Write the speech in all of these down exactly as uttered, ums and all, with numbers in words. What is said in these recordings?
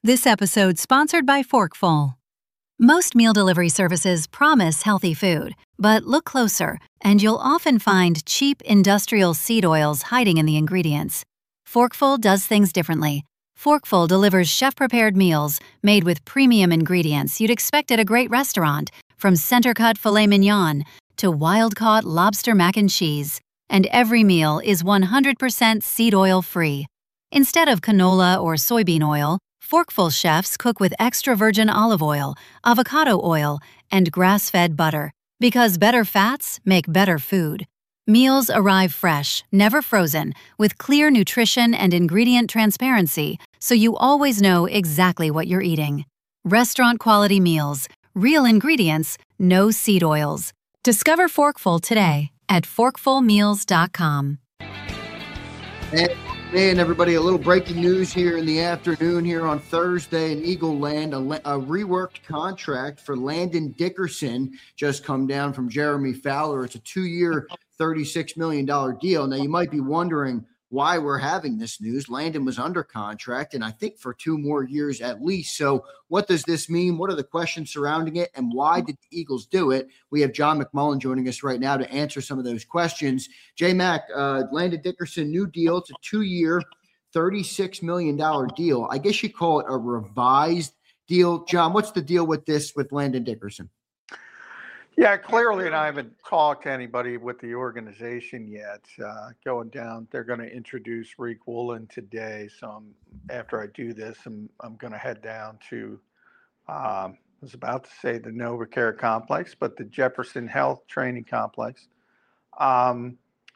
This episode sponsored by Forkful. Most meal delivery services promise healthy food, but look closer and you'll often find cheap industrial seed oils hiding in the ingredients. Forkful does things differently. Forkful delivers chef-prepared meals made with premium ingredients you'd expect at a great restaurant, from center-cut filet mignon to wild-caught lobster mac and cheese. And every meal is one hundred percent seed oil free. Instead of canola or soybean oil, Forkful chefs cook with extra virgin olive oil, avocado oil, and grass-fed butter, because better fats make better food. Meals arrive fresh, never frozen, with clear nutrition and ingredient transparency, so you always know exactly what you're eating. Restaurant-quality meals, real ingredients, no seed oils. Discover Forkful today at forkful meals dot com. And everybody, a little breaking news here in the afternoon here on Thursday in Eagle Land. A, a reworked contract for Landon Dickerson just come down from Jeremy Fowler. It's a two-year, thirty-six million dollars deal. Now, you might be wondering why we're having this news. Landon was under contract, and I think for two more years at least. So what does this mean? What are the questions surrounding it, and why did the Eagles do it? We have John McMullen joining us right now to answer some of those questions. J-Mac, uh, Landon Dickerson, new deal. It's a two-year, thirty-six million dollars deal. I guess you call it a revised deal. John, what's the deal with this with Landon Dickerson? Yeah, clearly, and I haven't talked to anybody with the organization yet. Uh, going down, they're going to introduce Reek Woolen today. So I'm, after I do this, I'm I'm going to head down to, um, I was about to say the NovaCare complex, but the Jefferson Health Training Complex. Um,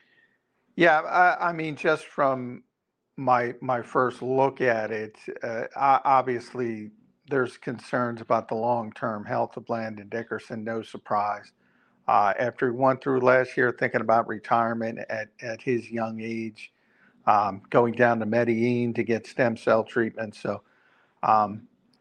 yeah, I, I mean, just from my my first look at it, uh, obviously, there's concerns about the long-term health of Landon Dickerson. No surprise. Uh, after he went through last year thinking about retirement at, at his young age, um, going down to Medellin to get stem cell treatment. So, um,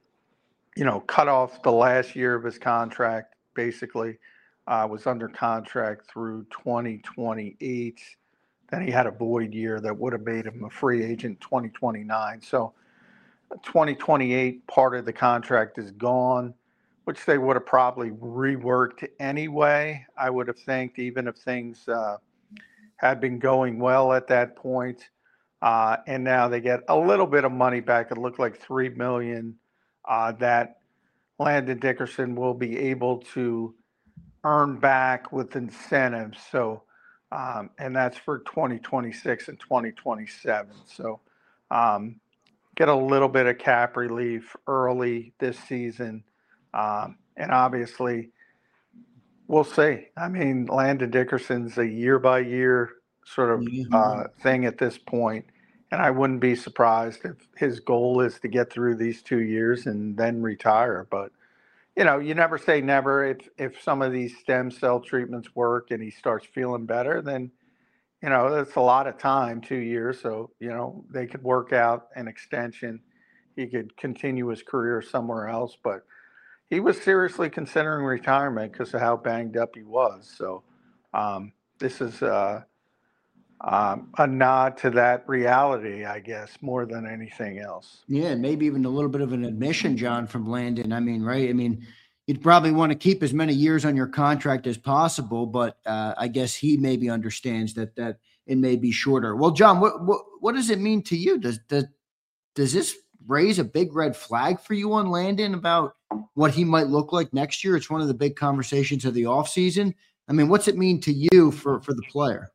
you know, cut off the last year of his contract, basically, uh, was under contract through twenty twenty-eight. Then he had a void year that would have made him a free agent twenty twenty-nine. So, twenty twenty-eight part of the contract is gone, which they would have probably reworked anyway. I would have think, even if things uh, had been going well at that point. Uh, and now they get a little bit of money back. It looked like three million dollars uh, that Landon Dickerson will be able to earn back with incentives. So, um, and that's for twenty twenty-six and twenty twenty-seven. So, um, get a little bit of cap relief early this season. Um, and obviously, we'll see. I mean, Landon Dickerson's a year-by-year sort of uh, thing at this point. And I wouldn't be surprised if his goal is to get through these two years and then retire. But, you know, you never say never. If, if some of these stem cell treatments work and he starts feeling better, then – you know, that's a lot of time, two years. So, you know, they could work out an extension. He could continue his career somewhere else. But he was seriously considering retirement because of how banged up he was. So um, this is uh, um, a nod to that reality, I guess, more than anything else. Yeah, maybe even a little bit of an admission, John, from Landon. I mean, right? I mean, you'd probably want to keep as many years on your contract as possible, but uh, I guess he maybe understands that that it may be shorter. Well, John, what what, what does it mean to you? Does, does does this raise a big red flag for you on Landon about what he might look like next year? It's one of the big conversations of the offseason. I mean, what's it mean to you for, for the player?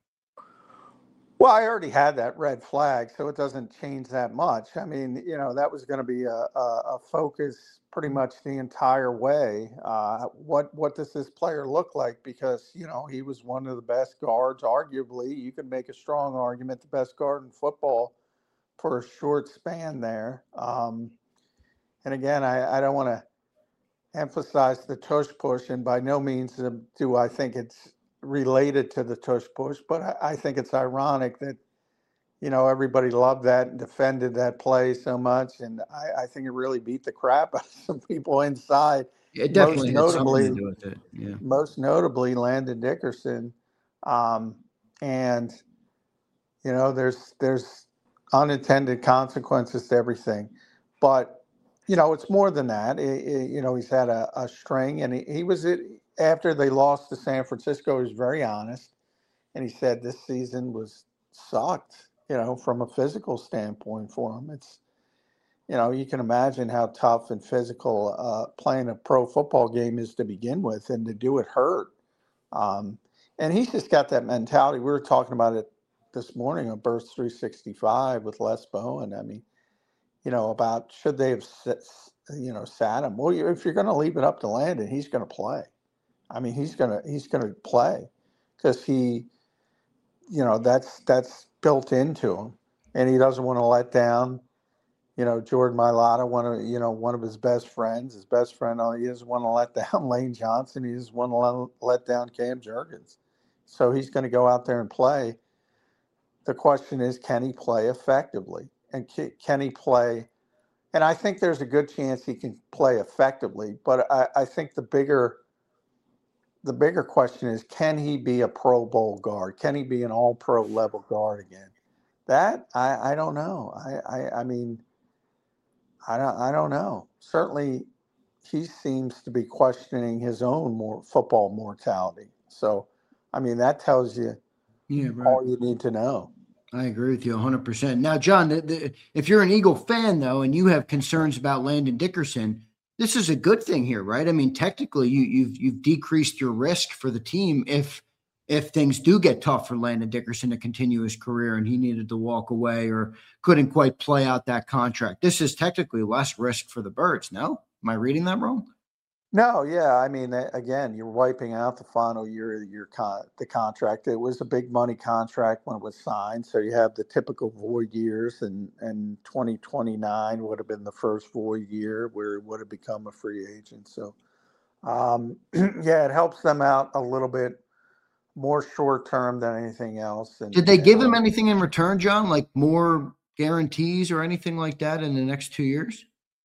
Well, I already had that red flag, so it doesn't change that much. I mean, you know, that was going to be a, a, a focus pretty much the entire way. Uh, what what does this player look like? Because, you know, he was one of the best guards, arguably. You could make a strong argument, the best guard in football for a short span there. Um, and again, I, I don't want to emphasize the tush push, and by no means do I think it's related to the tush push, but I, I think it's ironic that, you know, everybody loved that and defended that play so much, and I, I think it really beat the crap out of some people inside. It definitely most had notably, something to do with it. Yeah. Most notably, Landon Dickerson, um, and you know, there's there's unintended consequences to everything, but you know, it's more than that. It, it, you know, he's had a, a string, and he, he was it after they lost to San Francisco. He was very honest, and he said this season was sucked. You know, from a physical standpoint for him, it's you know you can imagine how tough and physical uh, playing a pro football game is to begin with, and to do it hurt. Um, and he's just got that mentality. We were talking about it this morning on Burst three sixty-five with Les Bowen. I mean, you know, about should they have, you know, sat him? Well, if you're going to leave it up to Landon, he's going to play. I mean, he's going to he's going to play because he, you know, that's that's built into him, and he doesn't want to let down, you know, Jordan Mailata, one of you know one of his best friends, his best friend. He doesn't want to let down Lane Johnson. He doesn't want to let, let down Cam Jurgens. So he's going to go out there and play. The question is, can he play effectively? And can he play? And I think there's a good chance he can play effectively. But I, I think the bigger, the bigger question is, can he be a Pro Bowl guard? Can he be an All-Pro level guard again? That I, I don't know. I, I I mean, I don't I don't know. Certainly, he seems to be questioning his own more football mortality. So, I mean, that tells you yeah, right. all you need to know. I agree with you one hundred percent. Now, John, the, the, if you're an Eagle fan, though, and you have concerns about Landon Dickerson, this is a good thing here, right? I mean, technically, you, you've you've decreased your risk for the team if if things do get tough for Landon Dickerson to continue his career and he needed to walk away or couldn't quite play out that contract. This is technically less risk for the Birds, no? Am I reading that wrong? No, yeah. I mean, again, you're wiping out the final year of your con- the contract. It was a big money contract when it was signed, so you have the typical void years, and and twenty twenty-nine would have been the first void year where it would have become a free agent. So, um, yeah, it helps them out a little bit more short term than anything else. And did they give and, him anything in return, John, like more guarantees or anything like that in the next two years?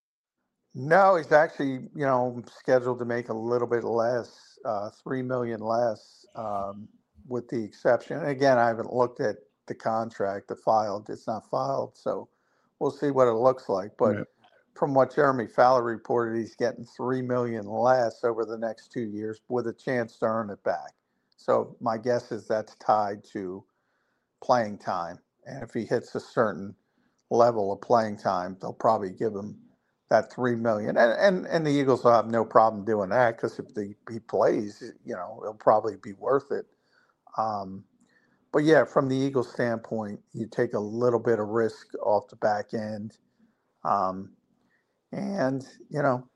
No, he's actually, you know, scheduled to make a little bit less, uh, three million less, um, with the exception. And again, I haven't looked at the contract, the filed. It's not filed, so we'll see what it looks like. But Right. from what Jeremy Fowler reported, he's getting three million less over the next two years with a chance to earn it back. So my guess is that's tied to playing time, and if he hits a certain level of playing time, they'll probably give him that three million, and and and the Eagles will have no problem doing that because if the, he plays, you know, it'll probably be worth it. Um, but yeah, from the Eagles standpoint, you take a little bit of risk off the back end, um, and you know,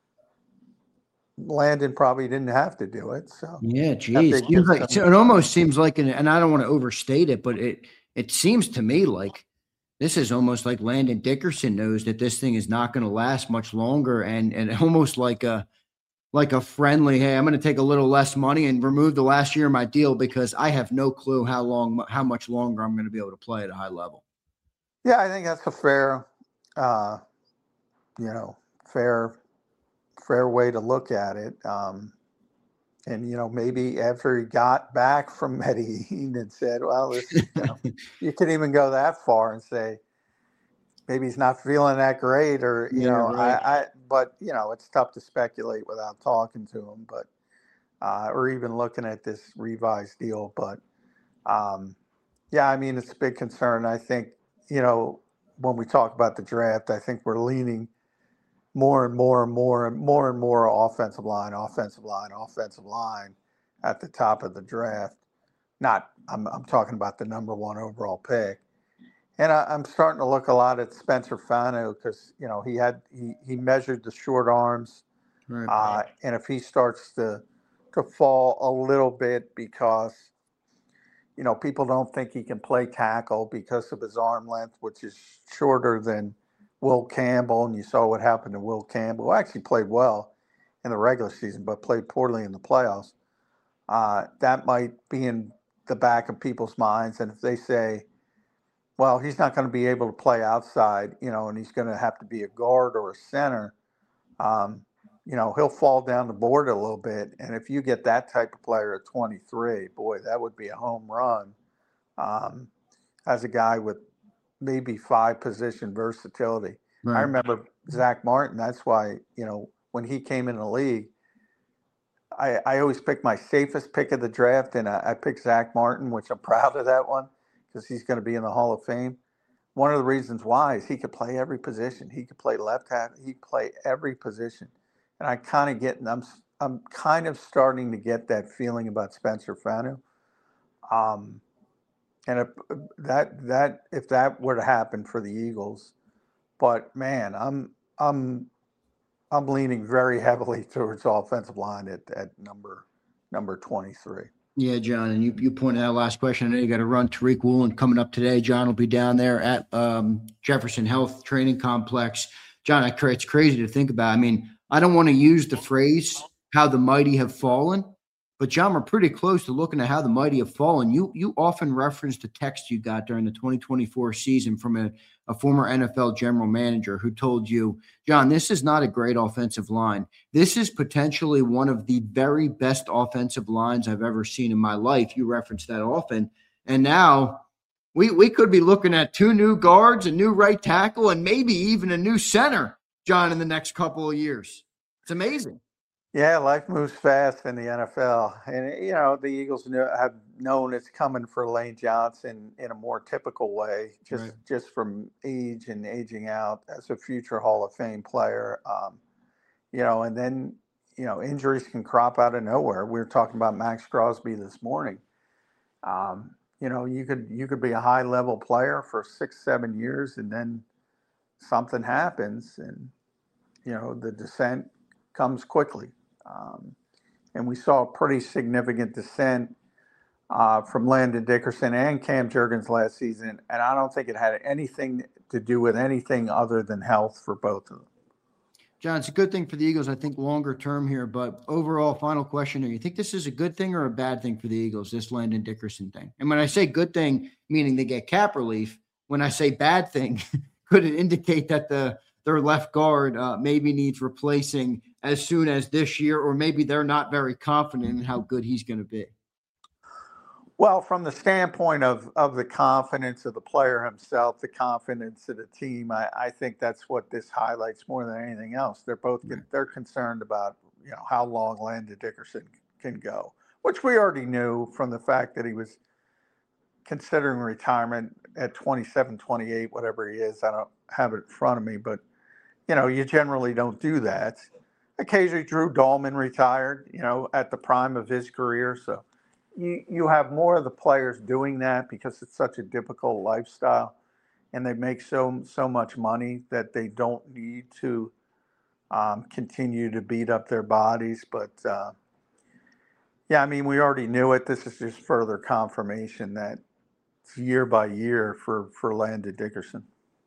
Landon probably didn't have to do it. So yeah, geez, seems like, it almost seems like, an, and I don't want to overstate it, but it it seems to me like this is almost like Landon Dickerson knows that this thing is not going to last much longer, and and almost like a like a friendly, hey, I'm going to take a little less money and remove the last year of my deal because I have no clue how long, how much longer I'm going to be able to play at a high level. Yeah, I think that's a fair, uh, you know, fair, fair way to look at it. Um, And, you know, maybe after he got back from Medellin and said, well, this, you know, you could even go that far and say, maybe he's not feeling that great or, you Yeah, know, right. I, I, but, you know, it's tough to speculate without talking to him, but, uh, or even looking at this revised deal. But, um, yeah, I mean, it's a big concern. I think, you know, when we talk about the draft, I think we're leaning more and more and more and more and more offensive line, offensive line, offensive line at the top of the draft. Not, I'm, I'm talking about the number one overall pick. And I, I'm starting to look a lot at Spencer Fano because, you know, he had, he, he measured the short arms. Right. Uh, and if he starts to, to fall a little bit because, you know, people don't think he can play tackle because of his arm length, which is shorter than Will Campbell, and you saw what happened to Will Campbell, who actually played well in the regular season, but played poorly in the playoffs. Uh, that might be in the back of people's minds. And if they say, well, he's not going to be able to play outside, you know, and he's going to have to be a guard or a center, um, you know, he'll fall down the board a little bit. And if you get that type of player at twenty-three, boy, that would be a home run. Um, as a guy with maybe five position versatility. Right. I remember Zach Martin. That's why, you know, when he came in the league, I, I always pick my safest pick of the draft, and I, I picked Zach Martin, which I'm proud of that one because he's going to be in the Hall of Fame. One of the reasons why is he could play every position. He could play left half. He could play every position. And I kind of get, I'm, I'm kind of starting to get that feeling about Spencer Fanu. Um, and if that, that, if that were to happen for the Eagles, but man, I'm, I'm, I'm leaning very heavily towards offensive line at, at number, number twenty-three. Yeah, John, and you, you pointed out last question. I know you got to run. Tariq Woolen coming up today. John will be down there at um, Jefferson Health Training Complex. John, it's crazy to think about. I mean, I don't want to use the phrase how the mighty have fallen, but John, we're pretty close to looking at how the mighty have fallen. You you often reference the text you got during the twenty twenty-four season from a, a former N F L general manager who told you, John, this is not a great offensive line. This is potentially one of the very best offensive lines I've ever seen in my life. You reference that often. And now we, we could be looking at two new guards, a new right tackle, and maybe even a new center, John, in the next couple of years. It's amazing. Yeah, life moves fast in the N F L. And, you know, the Eagles have known it's coming for Lane Johnson in a more typical way, just right. just from age and aging out as a future Hall of Fame player. Um, you know, and then, you know, injuries can crop out of nowhere. We were talking about Max Crosby this morning. Um, you know, you could you could be a high-level player for six, seven years, and then something happens, and, you know, the descent comes quickly. Um, and we saw a pretty significant descent uh, from Landon Dickerson and Cam Jurgens last season, and I don't think it had anything to do with anything other than health for both of them. John, it's a good thing for the Eagles, I think, longer term here, but overall, final question, do you think this is a good thing or a bad thing for the Eagles, this Landon Dickerson thing? And when I say good thing, meaning they get cap relief, when I say bad thing, could it indicate that the their left guard uh, maybe needs replacing as soon as this year, or maybe they're not very confident in how good he's going to be? Well, from the standpoint of, of the confidence of the player himself, the confidence of the team, I, I think that's what this highlights more than anything else. They're both right. they're concerned about, you know, how long Landon Dickerson can go, which we already knew from the fact that he was considering retirement at twenty-seven, twenty-eight, whatever he is. I don't have it in front of me, but, you know, you generally don't do that. Occasionally, Drew Dahlman retired, you know, at the prime of his career. So you, you have more of the players doing that because it's such a difficult lifestyle and they make so, so much money that they don't need to um, continue to beat up their bodies. But, uh, yeah, I mean, we already knew it. This is just further confirmation that it's year by year for, for Landon Dickerson.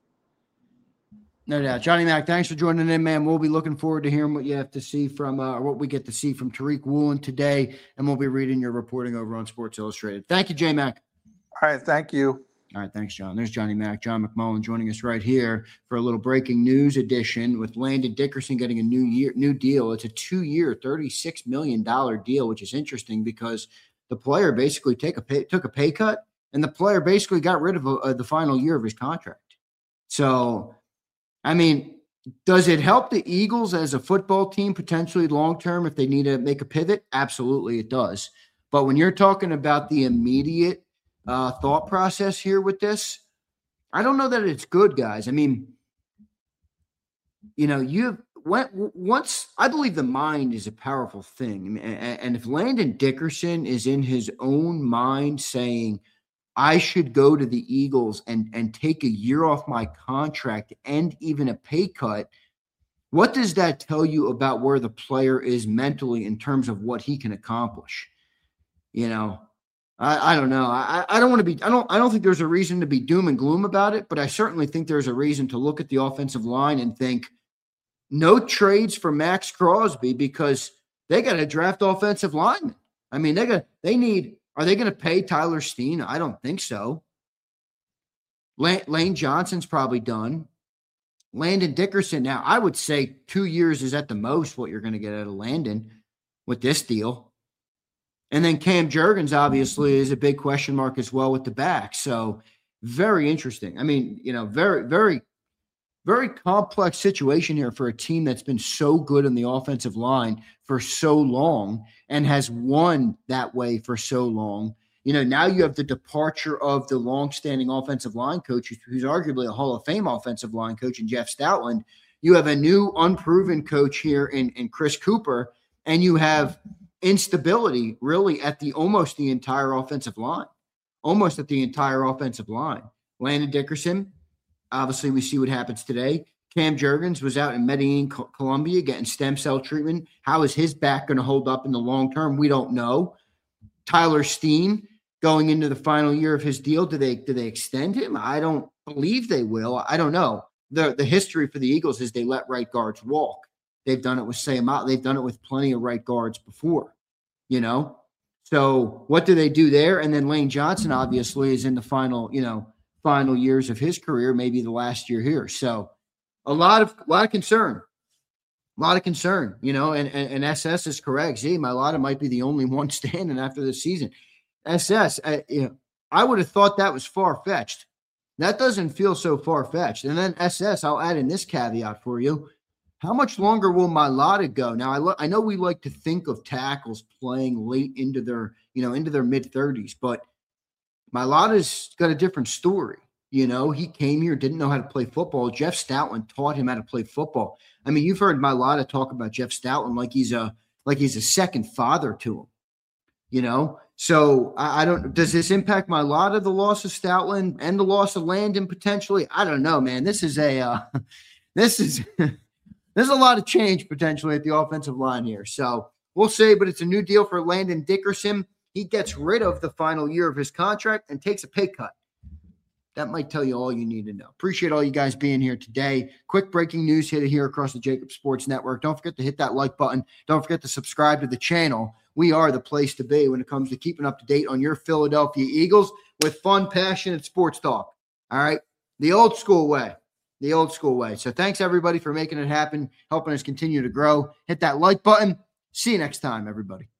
No doubt. Johnny Mack, thanks for joining in, man. We'll be looking forward to hearing what you have to see from, uh, or what we get to see from Tariq Woolen today, and we'll be reading your reporting over on Sports Illustrated. Thank you, J Mac. All right, thank you. All right, thanks, John. There's Johnny Mack, John McMullen, joining us right here for a little breaking news edition with Landon Dickerson getting a new year, new deal. It's a two-year, thirty-six million dollars deal, which is interesting because the player basically take a pay, took a pay cut, and the player basically got rid of uh, the final year of his contract. So, I mean, does it help the Eagles as a football team potentially long-term if they need to make a pivot? Absolutely, it does. But when you're talking about the immediate uh, thought process here with this, I don't know that it's good, guys. I mean, you know, you went once. I believe the mind is a powerful thing, and if Landon Dickerson is in his own mind saying, I should go to the Eagles and, and take a year off my contract and even a pay cut, what does that tell you about where the player is mentally in terms of what he can accomplish? You know, I, I don't know. I, I don't want to be, I don't, I don't think there's a reason to be doom and gloom about it, but I certainly think there's a reason to look at the offensive line and think no trades for Max Crosby because they got to draft offensive linemen. I mean, they got, they need, Are they going to pay Tyler Steen? I don't think so. Lane, Lane Johnson's probably done. Landon Dickerson, now, I would say two years is at the most what you're going to get out of Landon with this deal. And then Cam Jurgens, obviously, is a big question mark as well with the back. So very interesting. I mean, you know, very, very very complex situation here for a team that's been so good on the offensive line for so long and has won that way for so long. You know, now you have the departure of the longstanding offensive line coach, who's arguably a Hall of Fame offensive line coach, in Jeff Stoutland. You have a new unproven coach here in, in Chris Cooper, and you have instability really at the almost the entire offensive line, almost at the entire offensive line. Landon Dickerson, obviously we see what happens today. Cam Jurgens was out in Medellin, Colombia, getting stem cell treatment. How is his back going to hold up in the long term? We don't know. Tyler Steen going into the final year of his deal. Do they do they extend him? I don't believe they will. I don't know. The the history for the Eagles is they let right guards walk. They've done it with Sayamot. They've done it with plenty of right guards before, you know. So what do they do there? And then Lane Johnson obviously is in the final, you know, final years of his career, maybe the last year here. So a lot of a lot of concern. A lot of concern, you know, and, and, and S S is correct. Z, Mailata might be the only one standing after the season. S S, I, you know, I would have thought that was far-fetched. That doesn't feel so far-fetched. And then S S, I'll add in this caveat for you. How much longer will Mailata go? Now, I, lo- I know we like to think of tackles playing late into their, you know, into their mid-thirties, but Mailata's got a different story. You know, he came here, didn't know how to play football. Jeff Stoutland taught him how to play football. I mean, you've heard Mailata talk about Jeff Stoutland like he's a like he's a second father to him. You know, so I, I don't. Does this impact Mailata, the loss of Stoutland and the loss of Landon potentially? I don't know, man. This is a uh, this is there's a lot of change potentially at the offensive line here. So we'll see. But it's a new deal for Landon Dickerson. He gets rid of the final year of his contract and takes a pay cut. That might tell you all you need to know. Appreciate all you guys being here today. Quick breaking news hit here across the Jacob Sports Network. Don't forget to hit that like button. Don't forget to subscribe to the channel. We are the place to be when it comes to keeping up to date on your Philadelphia Eagles with fun, passionate sports talk. All right? The old school way. The old school way. So thanks, everybody, for making it happen, helping us continue to grow. Hit that like button. See you next time, everybody.